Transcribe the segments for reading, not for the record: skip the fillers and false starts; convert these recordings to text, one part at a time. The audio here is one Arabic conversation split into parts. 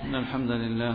إن الحمد لله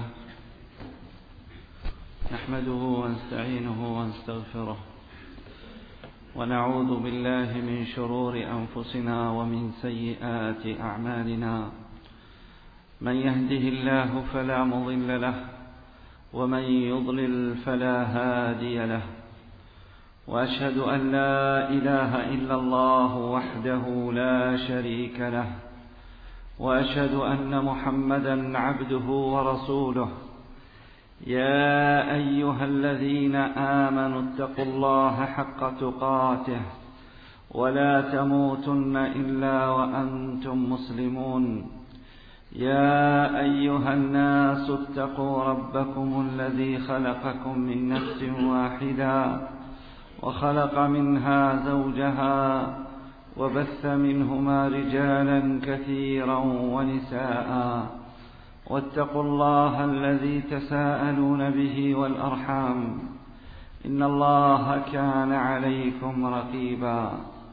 نحمده ونستعينه ونستغفره ونعوذ بالله من شرور أنفسنا ومن سيئات أعمالنا. من يهده الله فلا مضل له ومن يضلل فلا هادي له، وأشهد أن لا إله إلا الله وحده لا شريك له، وأشهد أن محمدا عبده ورسوله. يا أيها الذين آمنوا اتقوا الله حق تقاته ولا تموتن إلا وأنتم مسلمون. يا أيها الناس اتقوا ربكم الذي خلقكم من نفس واحدة وخلق منها زوجها وبث منهما رجالا كثيرا ونساء، واتقوا الله الذي تساءلون به والأرحام، إن الله كان عليكم رقيبا.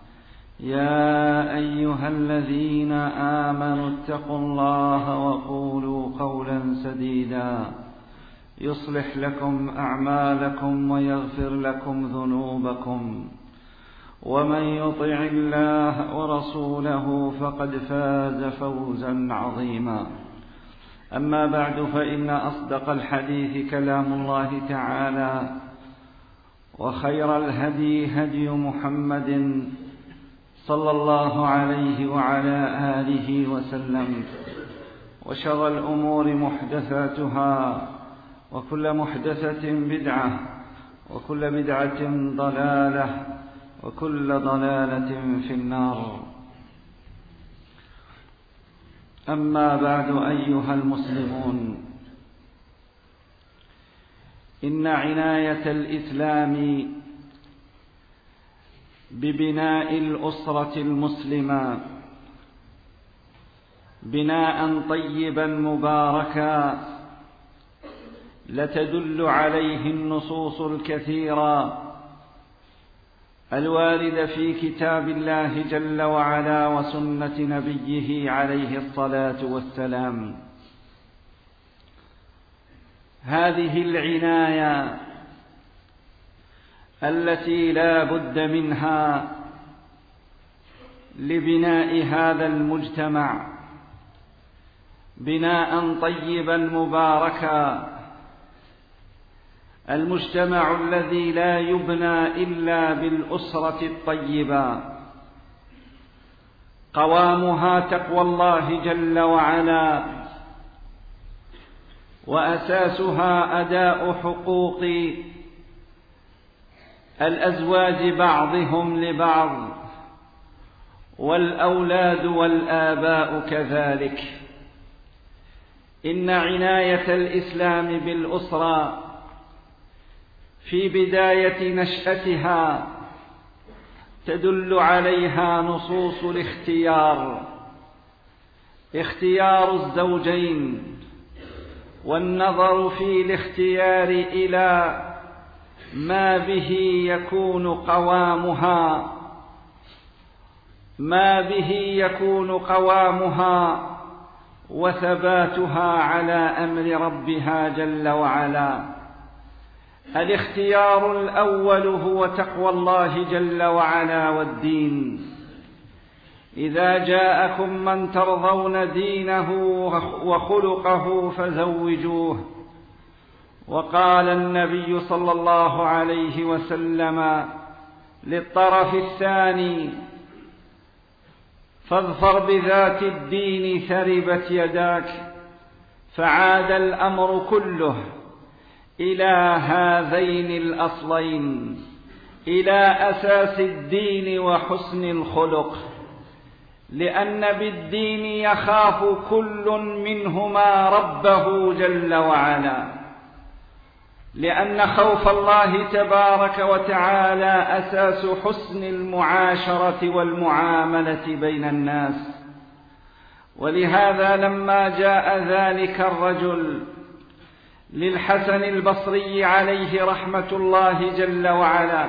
يا أيها الذين آمنوا اتقوا الله وقولوا قولا سديدا يصلح لكم أعمالكم ويغفر لكم ذنوبكم، ومن يطع الله ورسوله فقد فاز فوزا عظيما. أما بعد، فإن أصدق الحديث كلام الله تعالى، وخير الهدي هدي محمد صلى الله عليه وعلى آله وسلم، وشر الأمور محدثاتها، وكل محدثة بدعة، وكل بدعة ضلالة، وكل ضلالة في النار. أما بعد، أيها المسلمون، إن عناية الإسلام ببناء الأسرة المسلمة بناء طيبا مباركا لتدل عليه النصوص الكثيرة الواردة في كتاب الله جل وعلا وسنة نبيه عليه الصلاة والسلام. هذه العناية التي لا بد منها لبناء هذا المجتمع بناء طيبا مباركا، المجتمع الذي لا يبنى إلا بالأسرة الطيبة، قوامها تقوى الله جل وعلا، وأساسها أداء حقوق الأزواج بعضهم لبعض، والأولاد والآباء كذلك. إن عناية الإسلام بالأسرة في بداية نشأتها تدل عليها نصوص الاختيار، اختيار الزوجين، والنظر في الاختيار إلى ما به يكون قوامها وثباتها على أمر ربها جل وعلا. الاختيار الأول هو تقوى الله جل وعلا والدين. إذا جاءكم من ترضون دينه وخلقه فزوجوه. وقال النبي صلى الله عليه وسلم للطرف الثاني: فاظفر بذات الدين ثربت يداك. فعاد الأمر كله إلى هذين الأصلين، إلى أساس الدين وحسن الخلق، لأن بالدين يخاف كل منهما ربه جل وعلا، لأن خوف الله تبارك وتعالى أساس حسن المعاشرة والمعاملة بين الناس. ولهذا لما جاء ذلك الرجل للحسن البصري عليه رحمة الله جل وعلا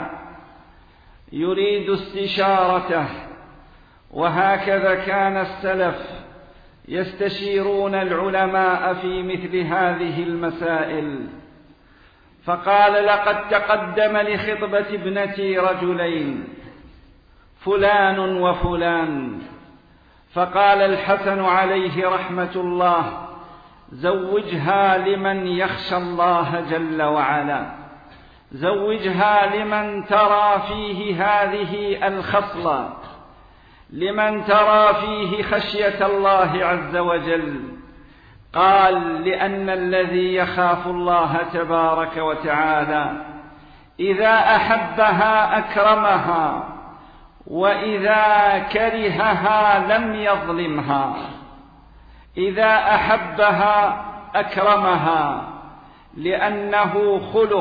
يريد استشارته، وهكذا كان السلف يستشيرون العلماء في مثل هذه المسائل، فقال: لقد تقدم لخطبة ابنتي رجلين فلان وفلان، فقال الحسن عليه رحمة الله: زوجها لمن يخشى الله جل وعلا، زوجها لمن ترى فيه هذه الخصلة، لمن ترى فيه خشية الله عز وجل. قال: لأن الذي يخاف الله تبارك وتعالى إذا أحبها أكرمها، وإذا كرهها لم يظلمها. إذا أحبها أكرمها، لأنه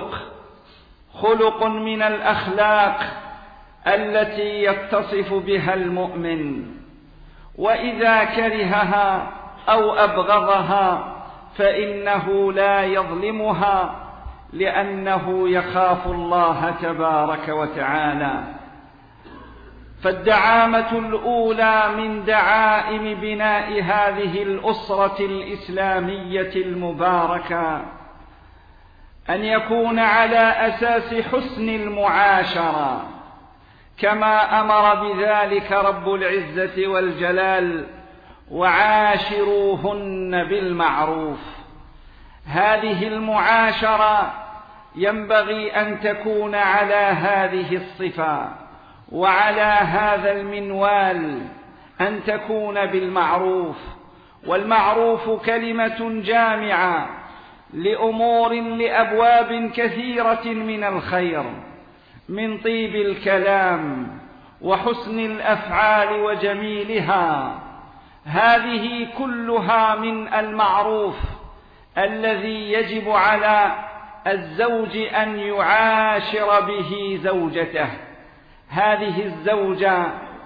خلق من الأخلاق التي يتصف بها المؤمن. وإذا كرهها أو أبغضها فإنه لا يظلمها، لأنه يخاف الله تبارك وتعالى. فالدعامة الأولى من دعائم بناء هذه الأسرة الإسلامية المباركة أن يكون على أساس حسن المعاشرة، كما أمر بذلك رب العزة والجلال: وعاشروهن بالمعروف. هذه المعاشرة ينبغي أن تكون على هذه الصفة وعلى هذا المنوال، أن تكون بالمعروف. والمعروف كلمة جامعة لأمور، لأبواب كثيرة من الخير، من طيب الكلام وحسن الأفعال وجميلها. هذه كلها من المعروف الذي يجب على الزوج أن يعاشر به زوجته. هذه الزوجة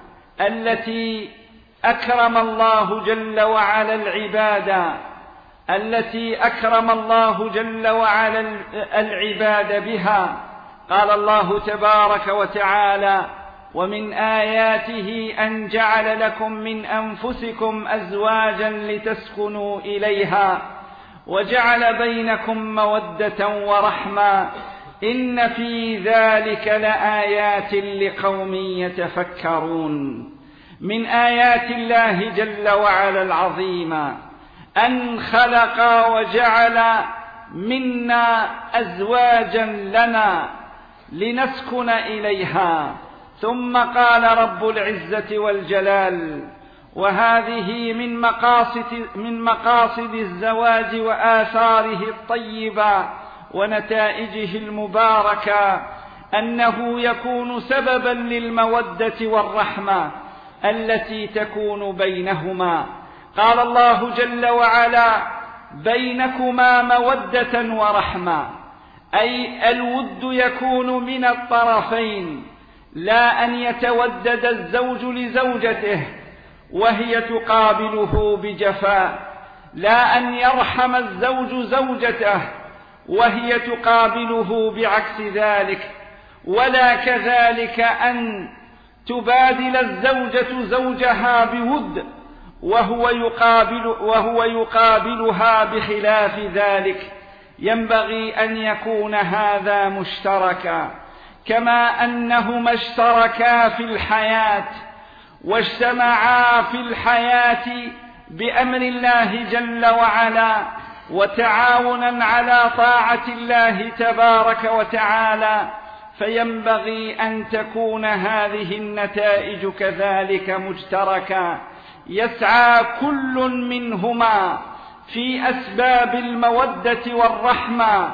التي أكرم الله جل وعلا العباد، التي أكرم الله جل وعلا العباد بها. قال الله تبارك وتعالى: ومن آياته أن جعل لكم من أنفسكم أزواجا لتسكنوا إليها وجعل بينكم مودة ورحمة إن في ذلك لآيات لقوم يتفكرون. من آيات الله جل وعلا العظيمة أن خلق وجعل منا أزواجا لنا لنسكن إليها. ثم قال رب العزة والجلال: وهذه من مقاصد الزواج وآثاره الطيبة ونتائجه المباركة أنه يكون سببا للمودة والرحمة التي تكون بينهما. قال الله جل وعلا: بينكما مودة ورحمة، أي الود يكون من الطرفين، لا أن يتودد الزوج لزوجته وهي تقابله بجفاء، لا أن يرحم الزوج زوجته وهي تقابله بعكس ذلك، ولا كذلك أن تبادل الزوجة زوجها بود وهو يقابلها بخلاف ذلك. ينبغي أن يكون هذا مشتركا، كما أنهما اشتركا في الحياة واجتمعا في الحياة بأمر الله جل وعلا، وتعاونا على طاعة الله تبارك وتعالى. فينبغي أن تكون هذه النتائج كذلك مشتركة، يسعى كل منهما في أسباب المودة والرحمة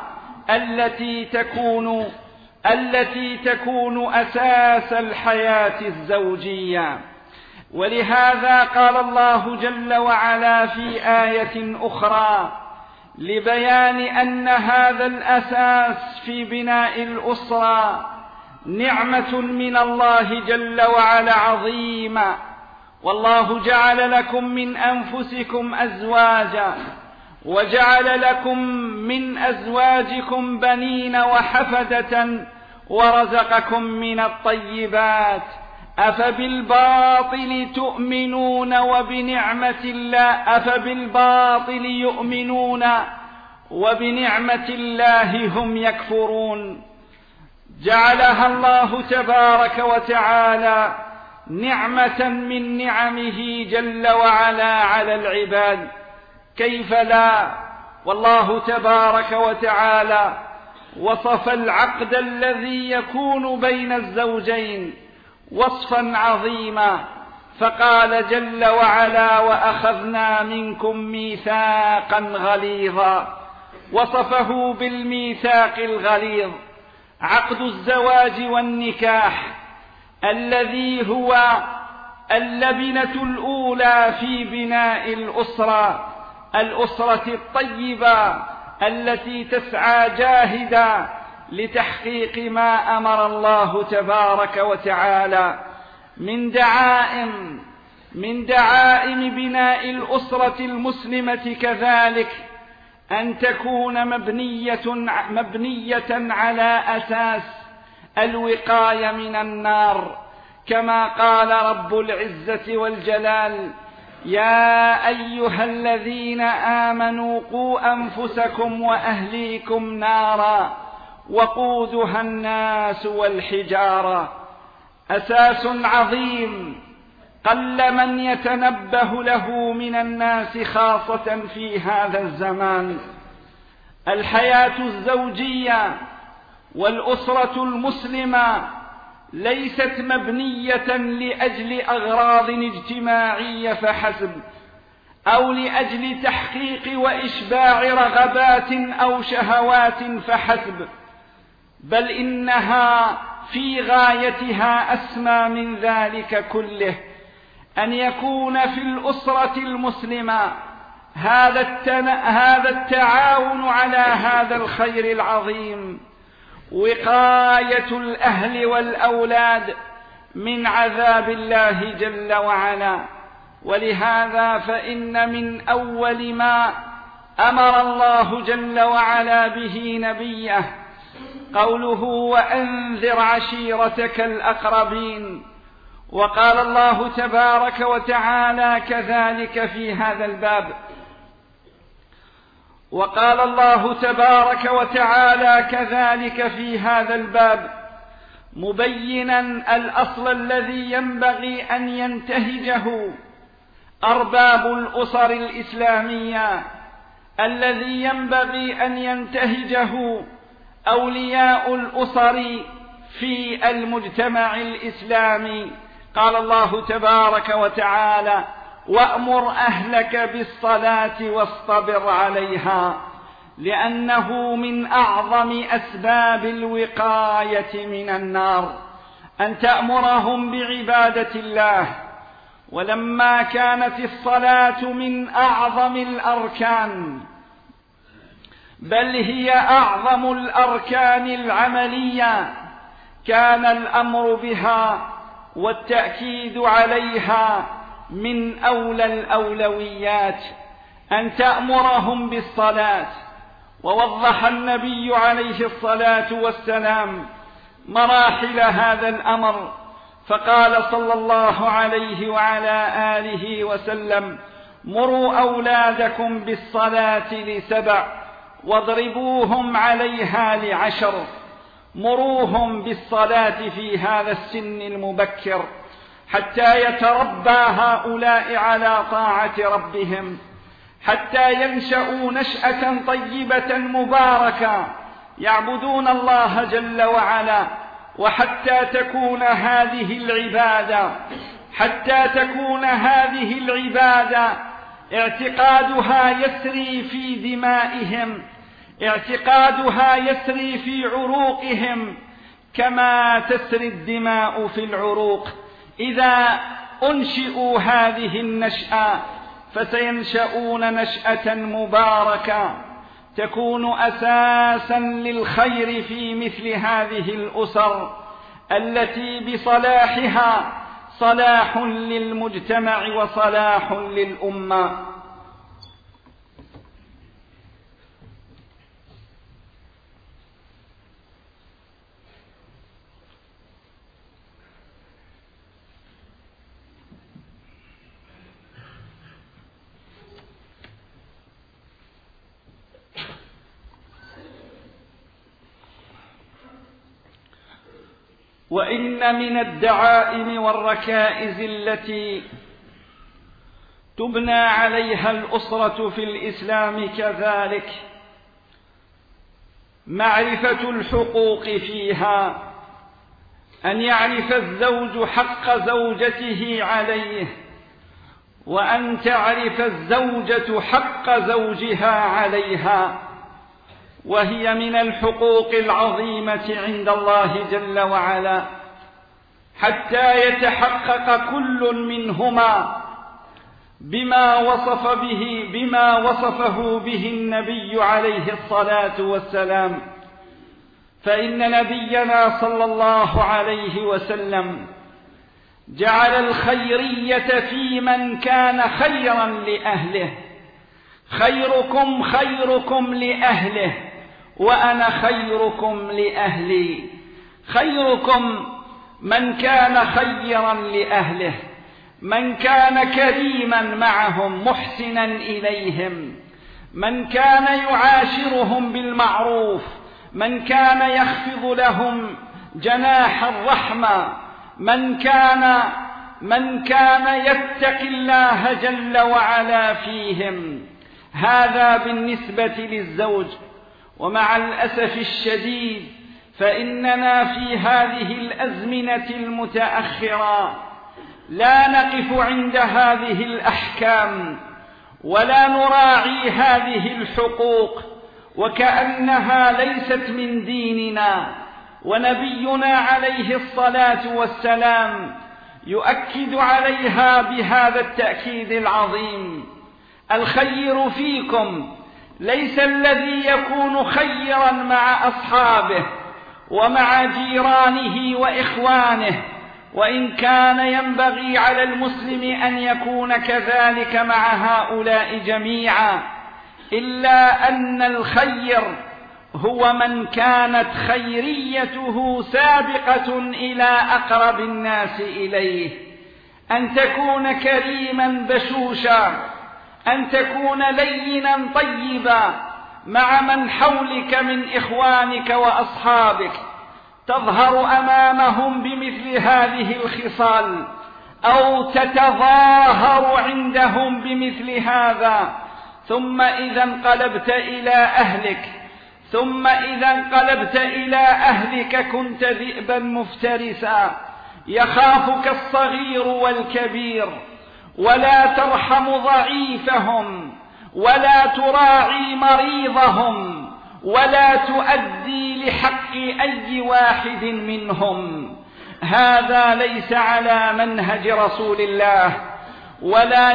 التي تكون أساس الحياة الزوجية. ولهذا قال الله جل وعلا في آية أخرى لبيان أن هذا الأساس في بناء الأسرة نعمة من الله جل وعلا عظيمة: والله جعل لكم من أنفسكم أزواجا وجعل لكم من أزواجكم بنين وحفدة ورزقكم من الطيبات، أفبالباطل تؤمنون وبنعمة الله أفبالباطل يؤمنون وبنعمة الله هم يكفرون. جعلها الله تبارك وتعالى نعمة من نعمه جل وعلا على العباد، كيف لا؟ والله تبارك وتعالى وصف العقد الذي يكون بين الزوجين وصفا عظيما، فقال جل وعلا: وأخذنا منكم ميثاقا غليظا. وصفه بالميثاق الغليظ عقد الزواج والنكاح، الذي هو اللبنة الأولى في بناء الأسرة الطيبة التي تسعى جاهدا لتحقيق ما أمر الله تبارك وتعالى من دعائم بناء الأسرة المسلمة، كذلك أن تكون مبنية على أساس الوقاية من النار، كما قال رب العزة والجلال: يا أيها الذين آمنوا قوا أنفسكم وأهليكم نارا وقودها الناس والحجارة. أساس عظيم قل من يتنبه له من الناس، خاصة في هذا الزمان. الحياة الزوجية والأسرة المسلمة ليست مبنية لأجل أغراض اجتماعية فحسب، أو لأجل تحقيق وإشباع رغبات أو شهوات فحسب، بل إنها في غايتها أسمى من ذلك كله، أن يكون في الأسرة المسلمة هذا التعاون على هذا الخير العظيم، وقاية الأهل والأولاد من عذاب الله جل وعلا. ولهذا فإن من أول ما أمر الله جل وعلا به نبيه قوله: وأنذر عشيرتك الأقربين. وقال الله تبارك وتعالى كذلك في هذا الباب، وقال الله تبارك وتعالى كذلك في هذا الباب مبينا الأصل الذي ينبغي أن ينتهجه أرباب الأسر الإسلامية، الذي ينبغي أن ينتهجه أولياء الأسر في المجتمع الإسلامي. قال الله تبارك وتعالى: وأمر أهلك بالصلاة واصطبر عليها، لأنه من أعظم أسباب الوقاية من النار أن تأمرهم بعبادة الله. ولما كانت الصلاة من أعظم الأركان، بل هي أعظم الأركان العملية، كان الأمر بها والتأكيد عليها من أولى الأولويات أن تأمرهم بالصلاة. ووضح النبي عليه الصلاة والسلام مراحل هذا الأمر، فقال صلى الله عليه وعلى آله وسلم: مروا أولادكم بالصلاة ل7 واضربوهم عليها ل10. مروهم بالصلاة في هذا السن المبكر حتى يتربى هؤلاء على طاعة ربهم، حتى ينشأوا نشأة طيبة مباركة يعبدون الله جل وعلا، وحتى تكون هذه العبادة اعتقادها يسري في دمائهم، اعتقادها يسري في عروقهم كما تسري الدماء في العروق. إذا أنشئوا هذه النشأة فسينشؤون نشأة مباركة تكون أساسا للخير في مثل هذه الأسر التي بصلاحها صلاح للمجتمع وصلاح للأمة. وإن من الدعائم والركائز التي تبنى عليها الأسرة في الإسلام كذلك معرفة الحقوق فيها، أن يعرف الزوج حق زوجته عليه، وأن تعرف الزوجة حق زوجها عليها، وهي من الحقوق العظيمة عند الله جل وعلا، حتى يتحقق كل منهما بما وصفه به النبي عليه الصلاة والسلام. فإن نبينا صلى الله عليه وسلم جعل الخيرية في من كان خيرا لأهله، خيركم خيركم لأهله وأنا خيركم لأهلي. خيركم من كان خيرا لأهله، من كان كريما معهم محسنا إليهم، من كان يعاشرهم بالمعروف، من كان يخفض لهم جناح الرحمة، من كان يتقي الله جل وعلا فيهم. هذا بالنسبة للزوج. ومع الأسف الشديد فإننا في هذه الأزمنة المتأخرة لا نقف عند هذه الأحكام ولا نراعي هذه الحقوق، وكأنها ليست من ديننا. ونبينا عليه الصلاة والسلام يؤكد عليها بهذا التأكيد العظيم: الخير فيكم ليس الذي يكون خيرا مع أصحابه ومع جيرانه وإخوانه، وإن كان ينبغي على المسلم أن يكون كذلك مع هؤلاء جميعا، إلا أن الخير هو من كانت خيريته سابقة إلى أقرب الناس إليه. أن تكون كريما بشوشا، أن تكون لينا طيبا مع من حولك من إخوانك وأصحابك، تظهر أمامهم بمثل هذه الخصال أو تتظاهر عندهم بمثل هذا. ثم إذا انقلبت إلى أهلك كنت ذئبا مفترسا، يخافك الصغير والكبير، ولا ترحم ضعيفهم، ولا تراعي مريضهم، ولا تؤدي لحق أي واحد منهم. هذا ليس على منهج رسول الله، ولا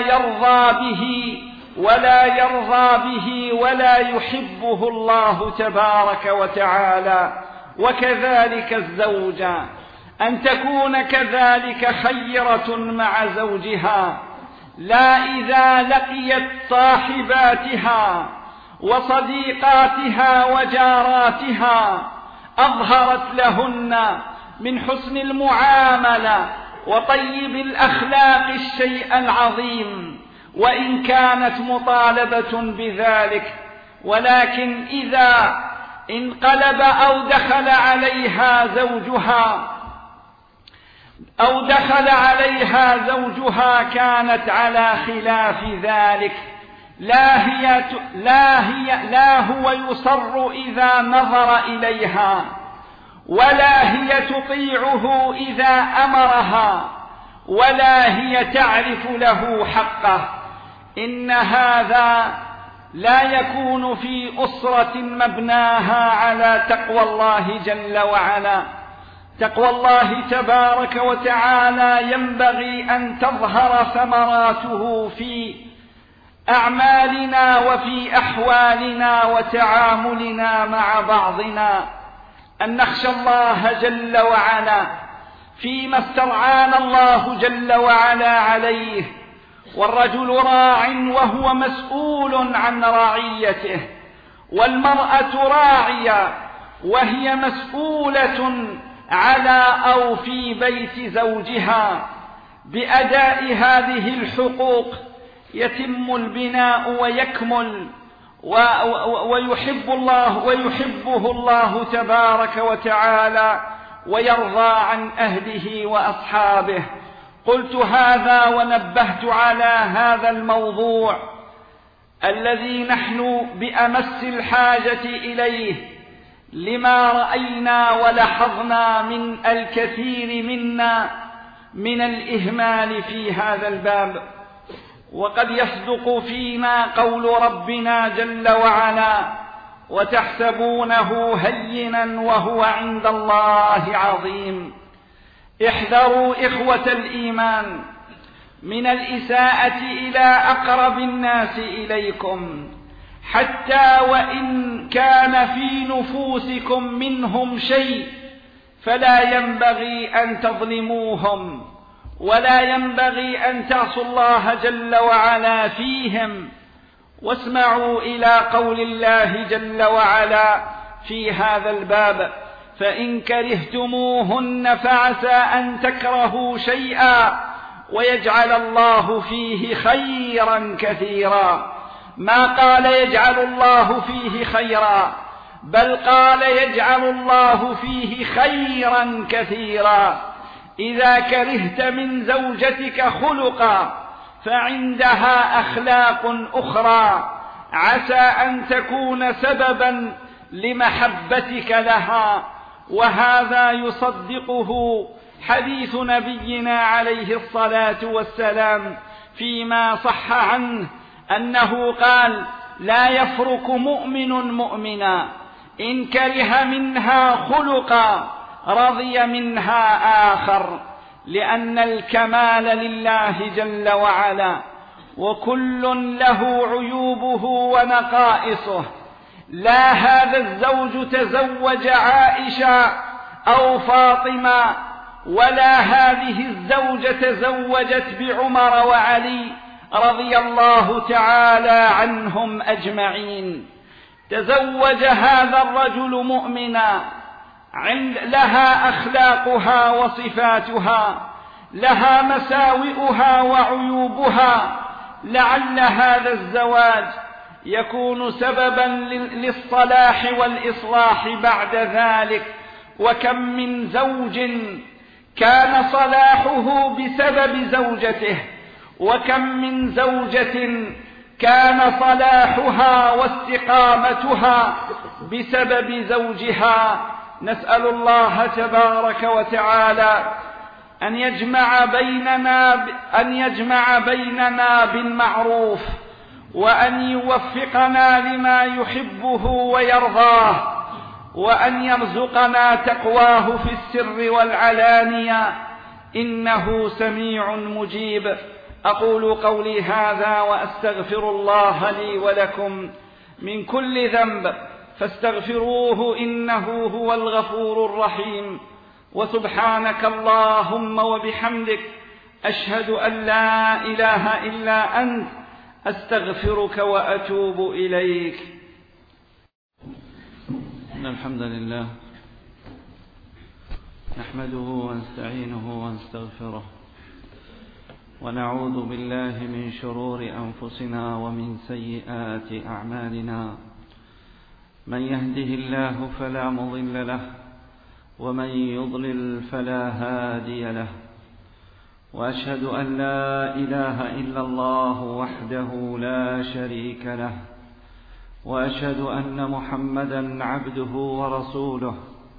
يرضى به ولا يحبه الله تبارك وتعالى. وكذلك الزوجة أن تكون كذلك خيرة مع زوجها، لا إذا لقيت صاحباتها وصديقاتها وجاراتها أظهرت لهن من حسن المعاملة وطيب الأخلاق الشيء العظيم، وإن كانت مطالبة بذلك، ولكن إذا انقلب أو دخل عليها زوجها كانت على خلاف ذلك. لا هو يصر إذا نظر إليها، ولا هي تطيعه إذا أمرها، ولا هي تعرف له حقه. إن هذا لا يكون في أسرة مبناها على تقوى الله جل وعلا. تقوى الله تبارك وتعالى ينبغي أن تظهر ثمراته في أعمالنا وفي أحوالنا وتعاملنا مع بعضنا، أن نخشى الله جل وعلا فيما استرعانا الله جل وعلا عليه. والرجل راع وهو مسؤول عن رعيته، والمرأة راعية وهي مسؤولة على أو في بيت زوجها. بأداء هذه الحقوق يتم البناء ويكمل، ويحبه الله تبارك وتعالى ويرضى عن أهله وأصحابه. قلت هذا ونبهت على هذا الموضوع الذي نحن بأمس الحاجة إليه، لما رأينا ولحظنا من الكثير منا من الإهمال في هذا الباب. وقد يصدق فينا قول ربنا جل وعلا: وتحسبونه هينا وهو عند الله عظيم. احذروا إخوة الإيمان من الإساءة إلى أقرب الناس إليكم، حتى وإن كان في نفوسكم منهم شيء، فلا ينبغي أن تظلموهم، ولا ينبغي أن تعصوا الله جل وعلا فيهم. واسمعوا إلى قول الله جل وعلا في هذا الباب: فإن كرهتموهن فعسى أن تكرهوا شيئا ويجعل الله فيه خيرا كثيرا. ما قال يجعل الله فيه خيرا، بل قال يجعل الله فيه خيرا كثيرا. إذا كرهت من زوجتك خلقا فعندها أخلاق أخرى عسى أن تكون سببا لمحبتك لها. وهذا يصدقه حديث نبينا عليه الصلاة والسلام فيما صح عنه أنه قال: لا يفرق مؤمن مؤمنا إن كره منها خلقا رضي منها آخر، لأن الكمال لله جل وعلا، وكل له عيوبه ونقائصه. لا هذا الزوج تزوج عائشة أو فاطمة، ولا هذه الزوجة تزوجت بعمر وعلي رضي الله تعالى عنهم أجمعين. تزوج هذا الرجل مؤمنا لها أخلاقها وصفاتها، لها مساوئها وعيوبها. لعل هذا الزواج يكون سببا للصلاح والإصلاح بعد ذلك. وكم من زوج كان صلاحه بسبب زوجته، وكم من زوجة كان صلاحها واستقامتها بسبب زوجها. نسأل الله تبارك وتعالى أن يجمع بيننا بالمعروف، وأن يوفقنا لما يحبه ويرضاه، وأن يرزقنا تقواه في السر والعلانية، إنه سميع مجيب. أقول قولي هذا وأستغفر الله لي ولكم من كل ذنب، فاستغفروه إنه هو الغفور الرحيم. وسبحانك اللهم وبحمدك، أشهد أن لا إله إلا أنت، أستغفرك وأتوب إليك. إن الحمد لله نحمده ونستعينه ونستغفره، ونعوذ بالله من شرور أنفسنا ومن سيئات أعمالنا. من يهده الله فلا مضل له، ومن يضلل فلا هادي له. وأشهد أن لا إله إلا الله وحده لا شريك له، وأشهد أن محمدا عبده ورسوله.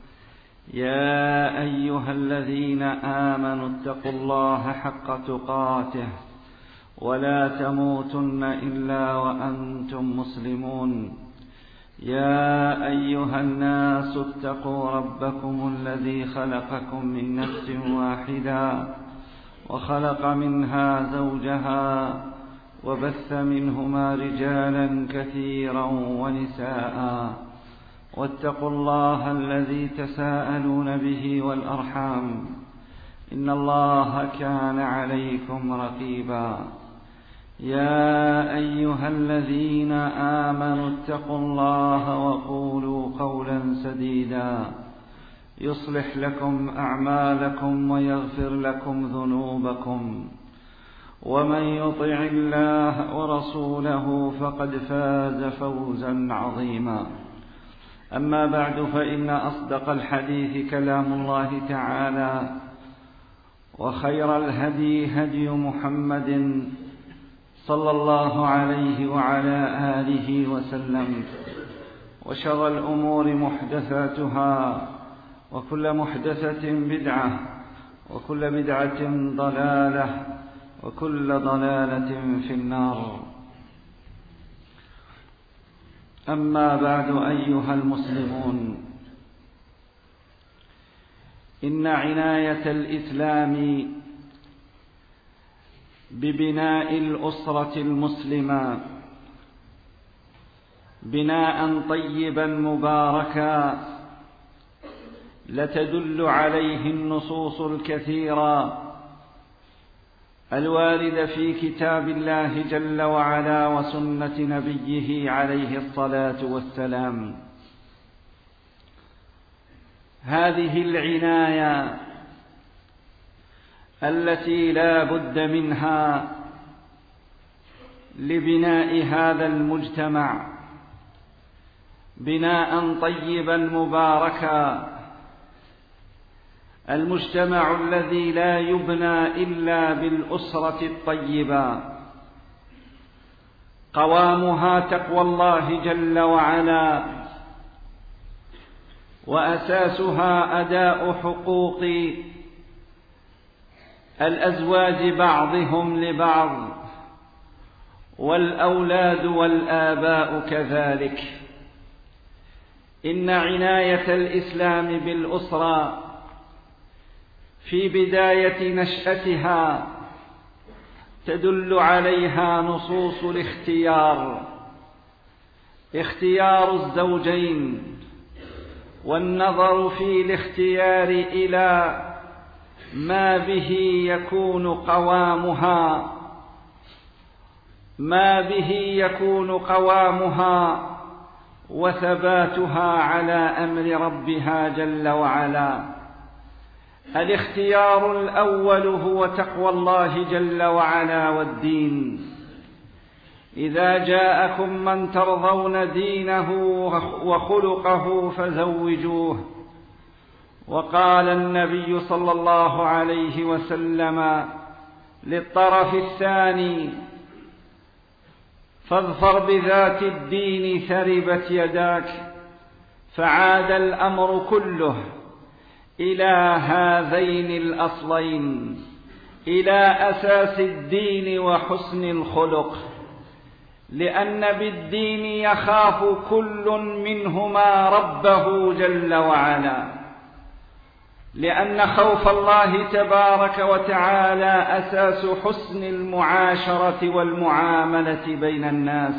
يا أيها الذين آمنوا اتقوا الله حق تقاته، ولا تموتن إلا وأنتم مسلمون. يا أيها الناس اتقوا ربكم الذي خلقكم من نفس واحدة، وخلق منها زوجها، وبث منهما رجالا كثيرا ونساء. واتقوا الله الذي تساءلون به والأرحام، إن الله كان عليكم رقيبا. يا أيها الذين آمنوا اتقوا الله وقولوا قولا سديدا يصلح لكم أعمالكم ويغفر لكم ذنوبكم، ومن يطع الله ورسوله فقد فاز فوزا عظيما. أما بعد، فإن أصدق الحديث كلام الله تعالى، وخير الهدي هدي محمد صلى الله عليه وعلى آله وسلم، وشر الأمور محدثاتها، وكل محدثة بدعة، وكل بدعة ضلالة، وكل ضلالة في النار. أما بعد، أيها المسلمون، إن عناية الإسلام ببناء الأسرة المسلمة بناء طيبا مباركا لتدل عليه النصوص الكثيرة الواردة في كتاب الله جل وعلا وسنة نبيه عليه الصلاة والسلام. هذه العناية التي لا بد منها لبناء هذا المجتمع بناء طيبا مباركا، المجتمع الذي لا يبنى إلا بالأسرة الطيبة، قوامها تقوى الله جل وعلا، وأساسها أداء حقوق الأزواج بعضهم لبعض، والأولاد والآباء كذلك. إن عناية الإسلام بالأسرة في بداية نشأتها تدل عليها نصوص الاختيار، اختيار الزوجين، والنظر في الاختيار إلى ما به يكون قوامها وثباتها على أمر ربها جل وعلا. الاختيار الأول هو تقوى الله جل وعلا والدين. إذا جاءكم من ترضون دينه وخلقه فزوجوه. وقال النبي صلى الله عليه وسلم للطرف الثاني: فاظفر بذات الدين ثربت يداك. فعاد الأمر كله إلى هذين الأصلين، إلى أساس الدين وحسن الخلق، لأن بالدين يخاف كل منهما ربه جل وعلا، لأن خوف الله تبارك وتعالى أساس حسن المعاشرة والمعاملة بين الناس.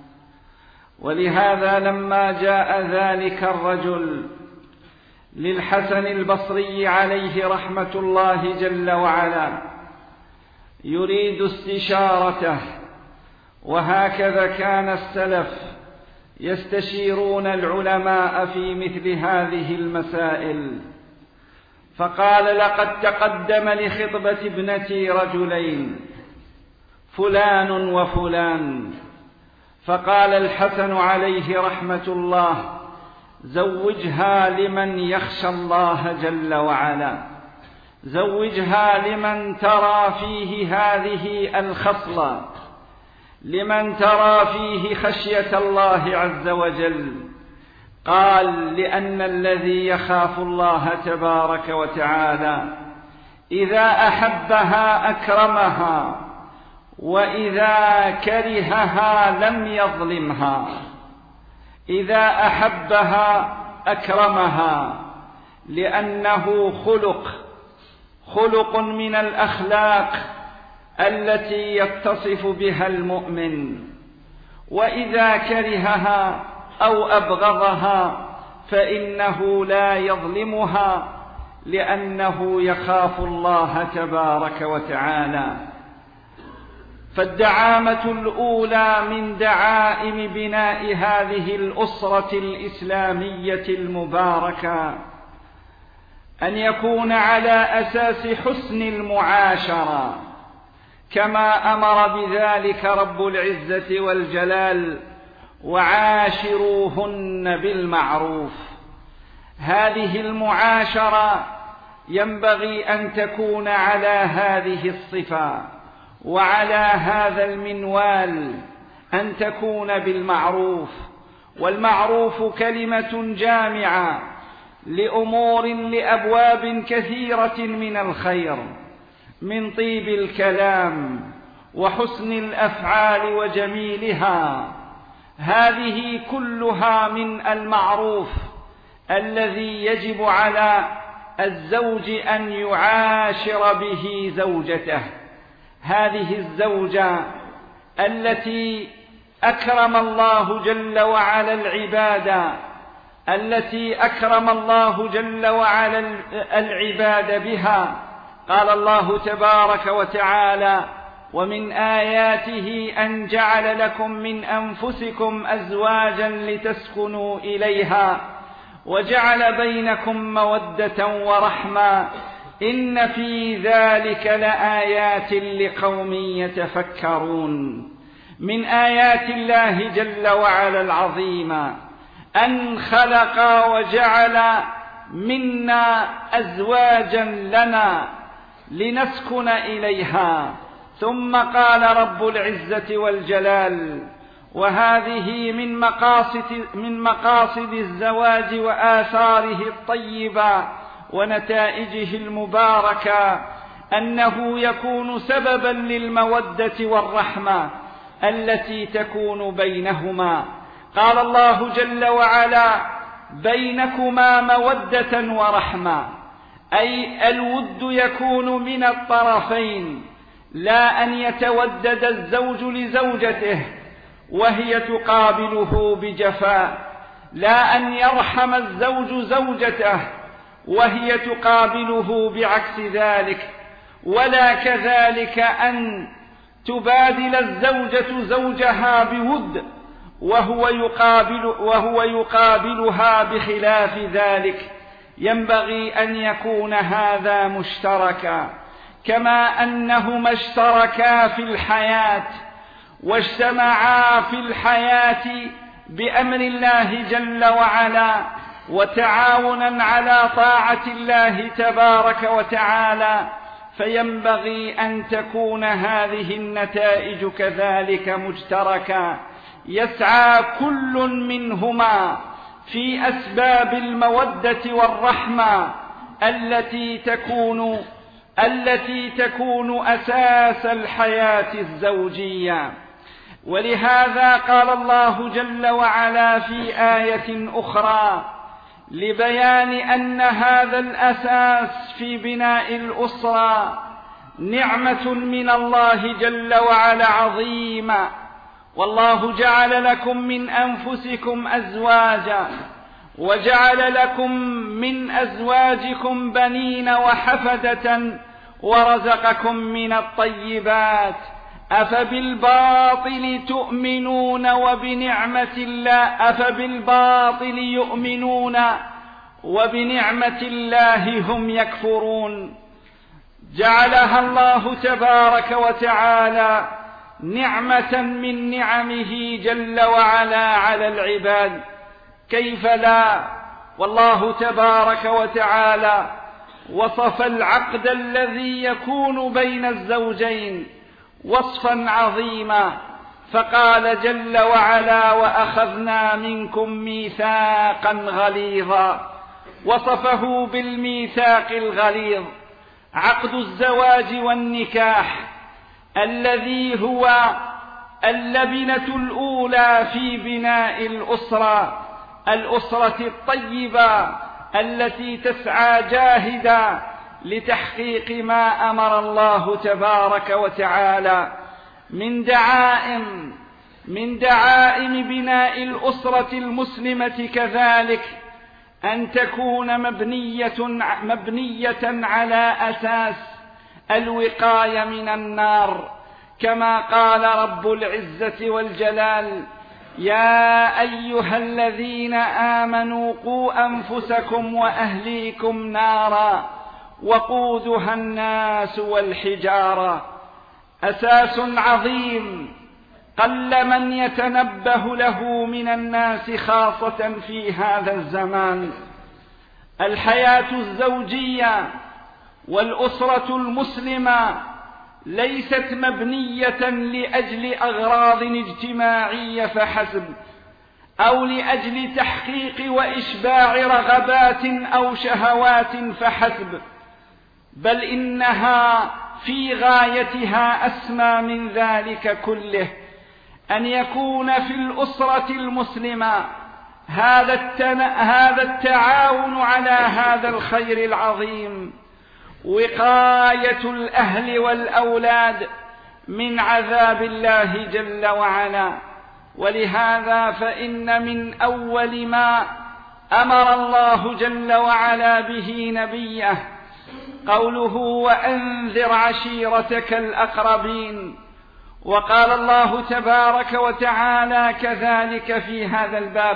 ولهذا لما جاء ذلك الرجل للحسن البصري عليه رحمة الله جل وعلا يريد استشارته، وهكذا كان السلف يستشيرون العلماء في مثل هذه المسائل، فقال: لقد تقدم لخطبة ابنتي رجلين، فلان وفلان. فقال الحسن عليه رحمة الله: زوجها لمن يخشى الله جل وعلا، زوجها لمن ترى فيه هذه الخصلة، لمن ترى فيه خشية الله عز وجل. قال: لأن الذي يخاف الله تبارك وتعالى إذا أحبها أكرمها، وإذا كرهها لم يظلمها. إذا أحبها أكرمها، لأنه خلق من الأخلاق التي يتصف بها المؤمن. وإذا كرهها أو أبغضها فإنه لا يظلمها، لأنه يخاف الله تبارك وتعالى. فالدعامة الأولى من دعائم بناء هذه الأسرة الإسلامية المباركة أن يكون على أساس حسن المعاشرة، كما أمر بذلك رب العزة والجلال وعاشروهن بالمعروف. هذه المعاشرة ينبغي أن تكون على هذه الصفة وعلى هذا المنوال، أن تكون بالمعروف. والمعروف كلمة جامعة لأمور لأبواب كثيرة من الخير، من طيب الكلام وحسن الأفعال وجميلها. هذه كلها من المعروف الذي يجب على الزوج أن يعاشر به زوجته. هذه الزوجة التي أكرم الله جل وعلا العباد، التي أكرم الله جل وعلا العباد بها. قال الله تبارك وتعالى: ومن آياته أن جعل لكم من أنفسكم أزواجا لتسكنوا إليها وجعل بينكم مودة ورحمة إن في ذلك لآيات لقوم يتفكرون. من آيات الله جل وعلا العظيمة أن خلق وجعل منا أزواجا لنا لنسكن إليها. ثم قال رب العزة والجلال: وهذه من مقاصد الزواج وآثاره الطيبة ونتائجه المباركة أنه يكون سببا للمودة والرحمة التي تكون بينهما. قال الله جل وعلا: بينكما مودة ورحمة، أي الود يكون من الطرفين، لا أن يتودد الزوج لزوجته وهي تقابله بجفاء، لا أن يرحم الزوج زوجته وهي تقابله بعكس ذلك، ولا كذلك أن تبادل الزوجة زوجها بود وهو يقابلها بخلاف ذلك. ينبغي أن يكون هذا مشتركا، كما أنهما اشتركا في الحياة واجتمعا في الحياة بأمر الله جل وعلا وتعاونا على طاعة الله تبارك وتعالى، فينبغي أن تكون هذه النتائج كذلك مشتركة، يسعى كل منهما في أسباب المودة والرحمة التي تكون أساس الحياة الزوجية. ولهذا قال الله جل وعلا في آية أخرى لبيان أن هذا الأساس في بناء الأسرة نعمة من الله جل وعلا عظيمة: والله جعل لكم من أنفسكم أزواجا وجعل لكم من أزواجكم بنين وحفدة ورزقكم من الطيبات أفبالباطل تؤمنون وبنعمة الله هم يكفرون. جعلها الله تبارك وتعالى نعمة من نعمه جل وعلا على العباد، كيف لا؟ والله تبارك وتعالى وصف العقد الذي يكون بين الزوجين وصفا عظيما، فقال جل وعلا: وأخذنا منكم ميثاقا غليظا. وصفه بالميثاق الغليظ عقد الزواج والنكاح، الذي هو اللبنة الأولى في بناء الأسرة الطيبة التي تسعى جاهدا لتحقيق ما أمر الله تبارك وتعالى من دعائم بناء الأسرة المسلمة كذلك أن تكون مبنية على أساس الوقاية من النار، كما قال رب العزة والجلال: يا أيها الذين آمنوا قوا أنفسكم وأهليكم نارا وقودها الناس والحجارة. أساس عظيم قل من يتنبه له من الناس خاصة في هذا الزمان. الحياة الزوجية والأسرة المسلمة ليست مبنية لأجل أغراض اجتماعية فحسب، أو لأجل تحقيق وإشباع رغبات أو شهوات فحسب، بل إنها في غايتها أسمى من ذلك كله، أن يكون في الأسرة المسلمة هذا التعاون على هذا الخير العظيم، وقاية الأهل والأولاد من عذاب الله جل وعلا. ولهذا فإن من أول ما أمر الله جل وعلا به نبيه قوله: وأنذر عشيرتك الأقربين. وقال الله تبارك وتعالى كذلك في هذا الباب،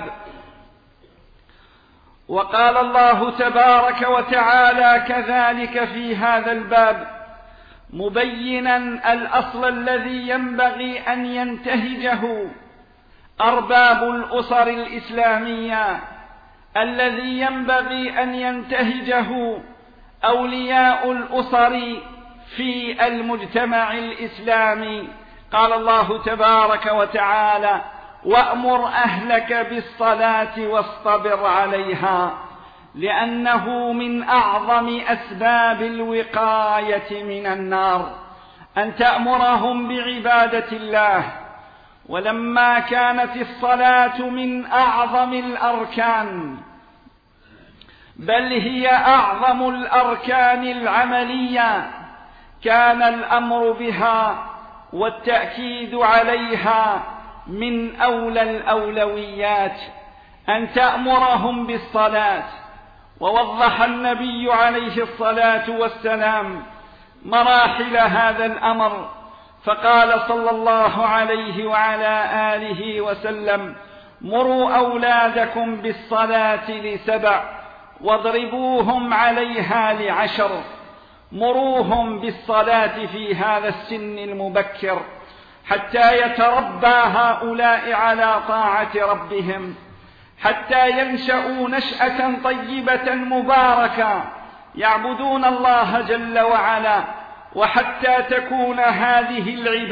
وقال الله تبارك وتعالى كذلك في هذا الباب مبينا الأصل الذي ينبغي أن ينتهجه أرباب الأسر الإسلامية، الذي ينبغي أن ينتهجه أولياء الأسر في المجتمع الإسلامي. قال الله تبارك وتعالى: وأمر أهلك بالصلاة واصطبر عليها، لأنه من أعظم أسباب الوقاية من النار أن تأمرهم بعبادة الله. ولما كانت الصلاة من أعظم الأركان، بل هي أعظم الأركان العملية، كان الأمر بها والتأكيد عليها من أولى الأولويات أن تأمرهم بالصلاة. ووضح النبي عليه الصلاة والسلام مراحل هذا الأمر، فقال صلى الله عليه وعلى آله وسلم: مروا أولادكم بالصلاة ل7 واضربوهم عليها ل10. مروهم بالصلاة في هذا السن المبكر حتى يتربى هؤلاء على طاعة ربهم، حتى ينشأوا نشأة طيبة مباركة يعبدون الله جل وعلا، وحتى تكون هذه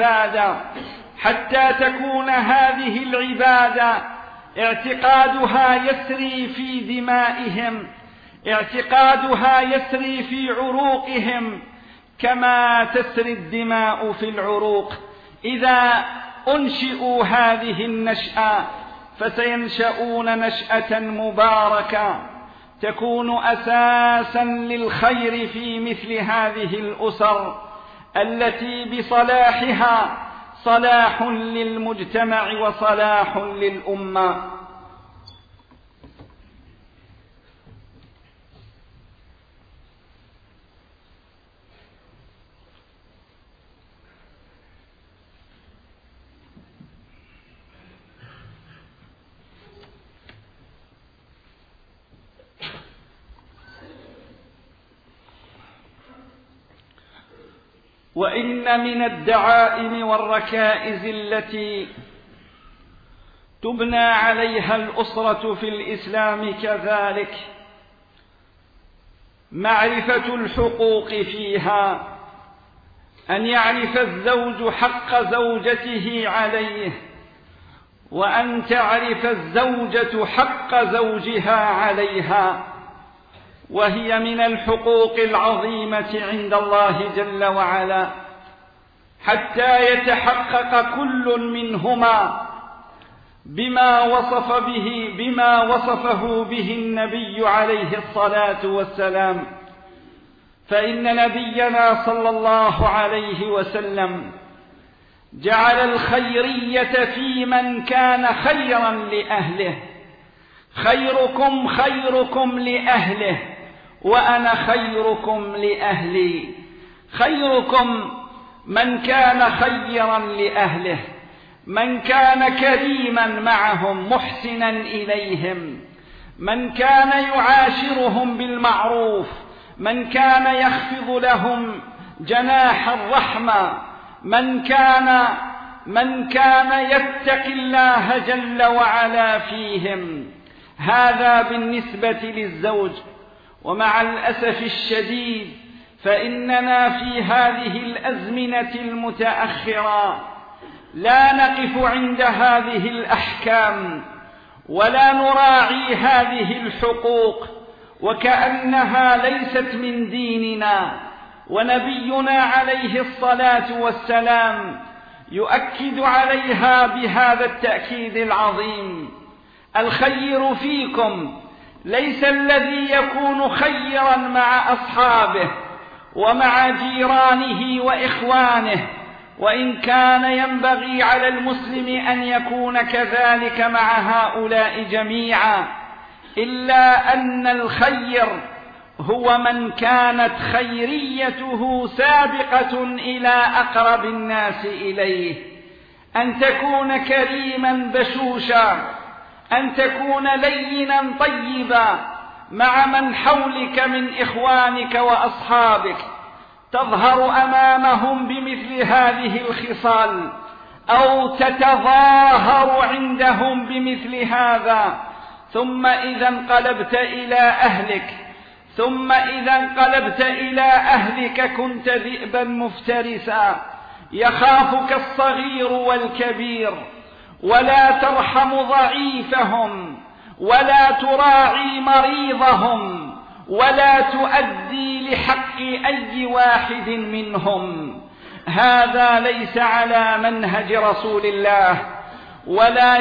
العبادة اعتقادها يسري في دمائهم، اعتقادها يسري في عروقهم كما تسري الدماء في العروق. إذا أنشئوا هذه النشأة فسينشؤون نشأة مباركة تكون أساسا للخير في مثل هذه الأسر التي بصلاحها صلاح للمجتمع وصلاح للأمة. وإن من الدعائم والركائز التي تبنى عليها الأسرة في الإسلام كذلك معرفة الحقوق فيها، أن يعرف الزوج حق زوجته عليه، وأن تعرف الزوجة حق زوجها عليها، وهي من الحقوق العظيمة عند الله جل وعلا، حتى يتحقق كل منهما بما وصفه به النبي عليه الصلاة والسلام. فإن نبينا صلى الله عليه وسلم جعل الخيرية في من كان خيرا لأهله: خيركم خيركم لأهله وأنا خيركم لأهلي. خيركم من كان خيرا لأهله، من كان كريما معهم محسنا إليهم، من كان يعاشرهم بالمعروف، من كان يخفض لهم جناح الرحمة، من كان من كان يتقي الله جل وعلا فيهم. هذا بالنسبة للزوج. ومع الأسف الشديد فإننا في هذه الأزمنة المتأخرة لا نقف عند هذه الأحكام ولا نراعي هذه الحقوق، وكأنها ليست من ديننا. ونبينا عليه الصلاة والسلام يؤكد عليها بهذا التأكيد العظيم: الخير فيكم ليس الذي يكون خيرا مع أصحابه ومع جيرانه وإخوانه، وإن كان ينبغي على المسلم أن يكون كذلك مع هؤلاء جميعا، إلا أن الخير هو من كانت خيريته سابقة إلى أقرب الناس إليه. أن تكون كريما بشوشا، أن تكون لينا طيبا مع من حولك من إخوانك وأصحابك، تظهر أمامهم بمثل هذه الخصال أو تتظاهر عندهم بمثل هذا. ثم إذا انقلبت إلى أهلك كنت ذئبا مفترسا، يخافك الصغير والكبير، ولا ترحم ضعيفهم ولا تراعي مريضهم ولا تؤدي لحق أي واحد منهم. هذا ليس على منهج رسول الله، ولا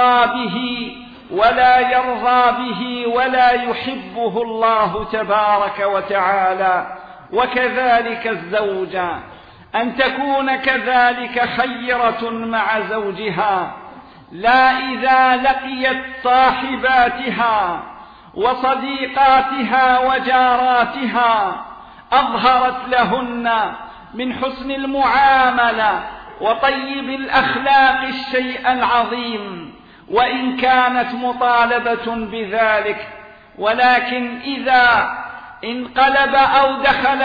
يرضى به ولا يحبه الله تبارك وتعالى. وكذلك الزوجة أن تكون كذلك خيرة مع زوجها، لا إذا لقيت صاحباتها وصديقاتها وجاراتها أظهرت لهن من حسن المعاملة وطيب الأخلاق الشيء العظيم، وإن كانت مطالبة بذلك، ولكن إذا انقلب أو دخل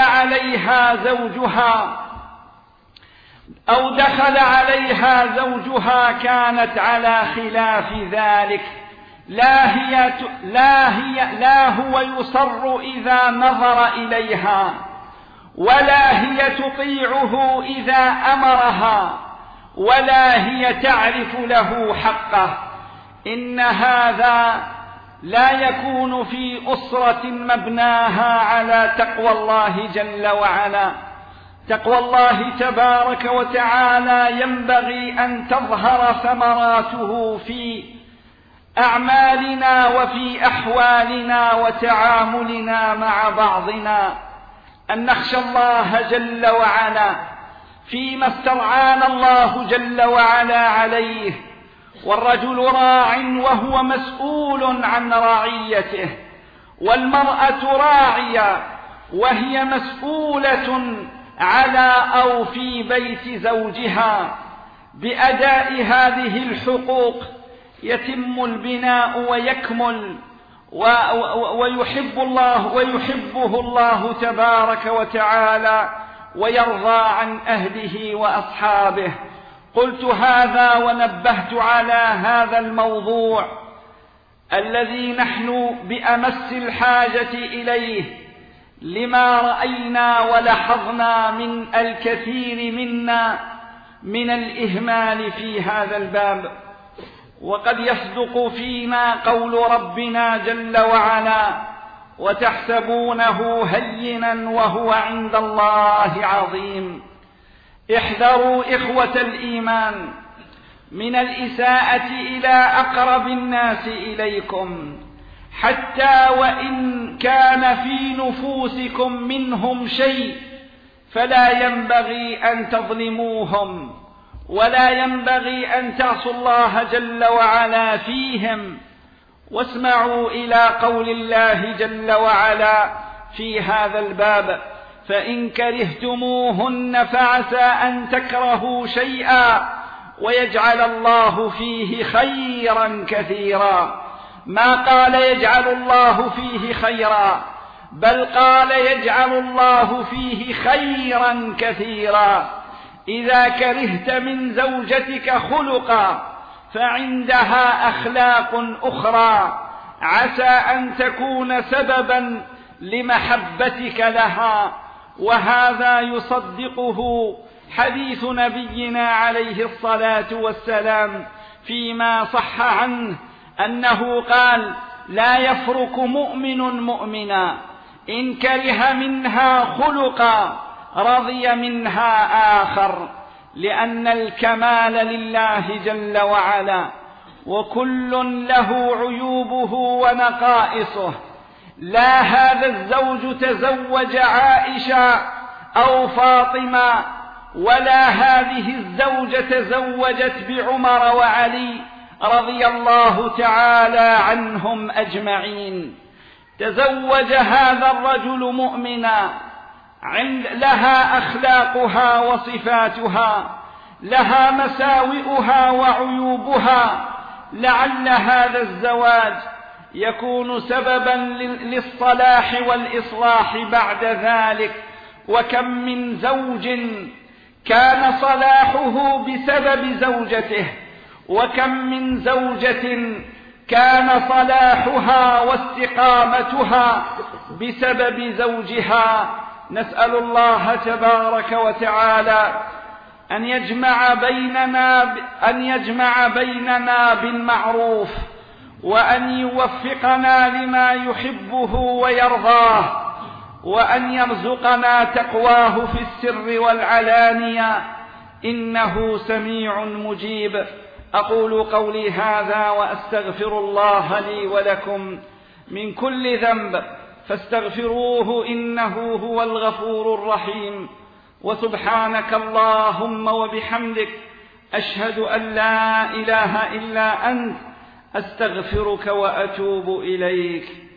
عليها زوجها كانت على خلاف ذلك. لا هو يصر إذا نظر إليها، ولا هي تطيعه إذا أمرها، ولا هي تعرف له حقه. إن هذا لا يكون في أسرة مبناها على تقوى الله جل وعلا. تقوى الله تبارك وتعالى ينبغي أن تظهر ثمراته في أعمالنا وفي أحوالنا وتعاملنا مع بعضنا، أن نخشى الله جل وعلا فيما استرعانا الله جل وعلا عليه. والرجل راع وهو مسؤول عن رعيته، والمرأة راعية وهي مسؤولة على أو في بيت زوجها. بأداء هذه الحقوق يتم البناء ويكمل، ويحبه الله تبارك وتعالى ويرضى عن أهله وأصحابه. قلت هذا ونبهت على هذا الموضوع الذي نحن بأمس الحاجة إليه، لما رأينا ولحظنا من الكثير منا من الإهمال في هذا الباب. وقد يصدق فينا قول ربنا جل وعلا: وتحسبونه هينا وهو عند الله عظيم. احذروا إخوة الإيمان من الإساءة إلى أقرب الناس إليكم، حتى وإن كان في نفوسكم منهم شيء، فلا ينبغي أن تظلموهم، ولا ينبغي أن تعصوا الله جل وعلا فيهم. واسمعوا إلى قول الله جل وعلا في هذا الباب: فإن كرهتموهن فعسى أن تكرهوا شيئا ويجعل الله فيه خيرا كثيرا. ما قال يجعل الله فيه خيرا، بل قال يجعل الله فيه خيرا كثيرا. إذا كرهت من زوجتك خلقا فعندها أخلاق أخرى عسى أن تكون سببا لمحبتك لها. وهذا يصدقه حديث نبينا عليه الصلاة والسلام فيما صح عنه أنه قال: لا يفرق مؤمن مؤمنا إن كره منها خلقا رضي منها آخر، لأن الكمال لله جل وعلا، وكل له عيوبه ونقائصه. لا هذا الزوج تزوج عائشة أو فاطمة، ولا هذه الزوجة تزوجت بعمر وعلي رضي الله تعالى عنهم أجمعين. تزوج هذا الرجل مؤمنا لها أخلاقها وصفاتها، لها مساوئها وعيوبها. لعل هذا الزواج يكون سببا للصلاح والإصلاح بعد ذلك. وكم من زوج كان صلاحه بسبب زوجته، وكم من زوجة كان صلاحها واستقامتها بسبب زوجها. نسأل الله تبارك وتعالى أن يجمع بيننا بالمعروف، وأن يوفقنا لما يحبه ويرضاه، وأن يرزقنا تقواه في السر والعلانية، إنه سميع مجيب. أقول قولي هذا وأستغفر الله لي ولكم من كل ذنب فاستغفروه إنه هو الغفور الرحيم. وسبحانك اللهم وبحمدك أشهد أن لا إله إلا أنت أستغفرك وأتوب إليك.